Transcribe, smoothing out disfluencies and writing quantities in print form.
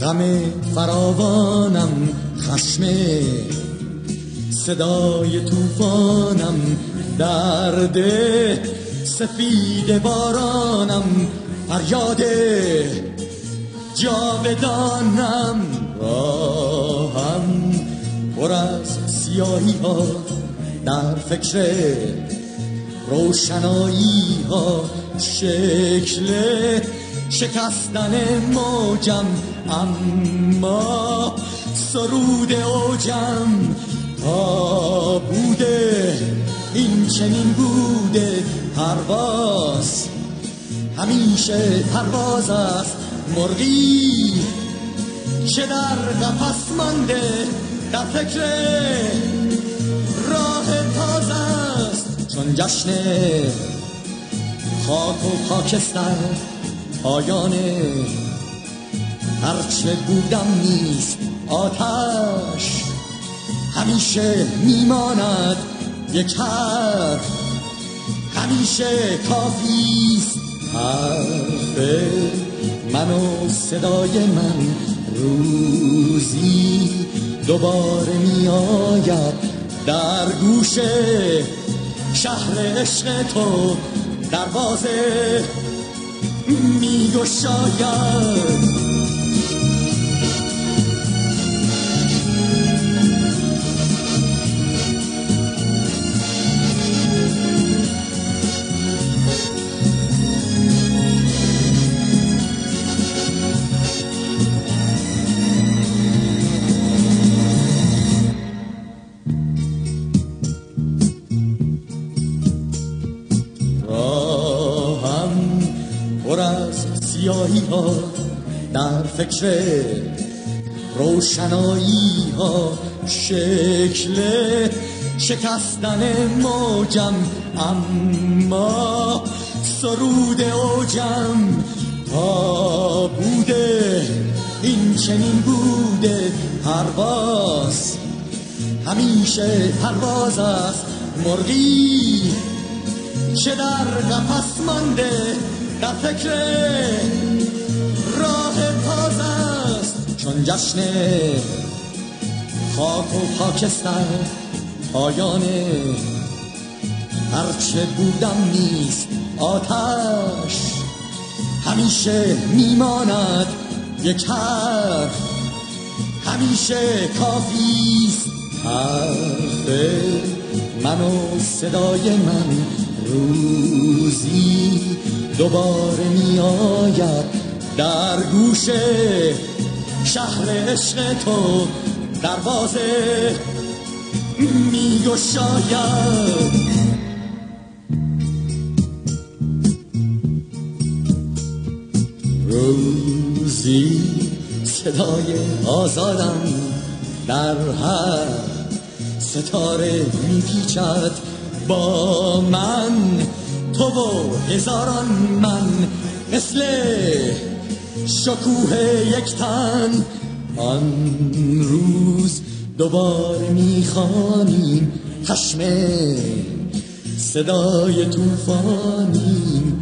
غم فراوانم خشم صدای طوفانم درد سفید بارانم فریاد جاودانم راهم پر از سیاهی ها در فکر روشنایی ها شکل شکستن موجم اما سرود اوجم تا بوده این چنین بوده پرواز همیشه پرواز است مرغی که در قفس مانده در فکر راه تازه است چون جشن خاک و خاکستر پایانه هرچه بودم نیست آتش همیشه میماند یک حرف همیشه کافیست حرف من و صدای من روزی دوباره می آید در گوش شهر عشق تو دروازه می گشاید پر از سیاهی ها در فکر روشنایی ها شکل شکستن موجم اما سرود اوجم تا بوده این چنین بوده پرواز همیشه پرواز است مرغی که در قفس مانده در فکر راه تازه است چون جشن خاک و خاکستر پایانه هرچه بودم نیست آتش همیشه میماند یک حرف همیشه کافیست حرف من و صدای من روزی دوباره می آید در گوش شهر عشق تو دروازه می گشاید روزی صدای آزادم در هر ستاره می پیچد با من تو و هزاران من مثل شکوه یک تن آن روز دوباره میخوانیم خشم صدای طوفانیم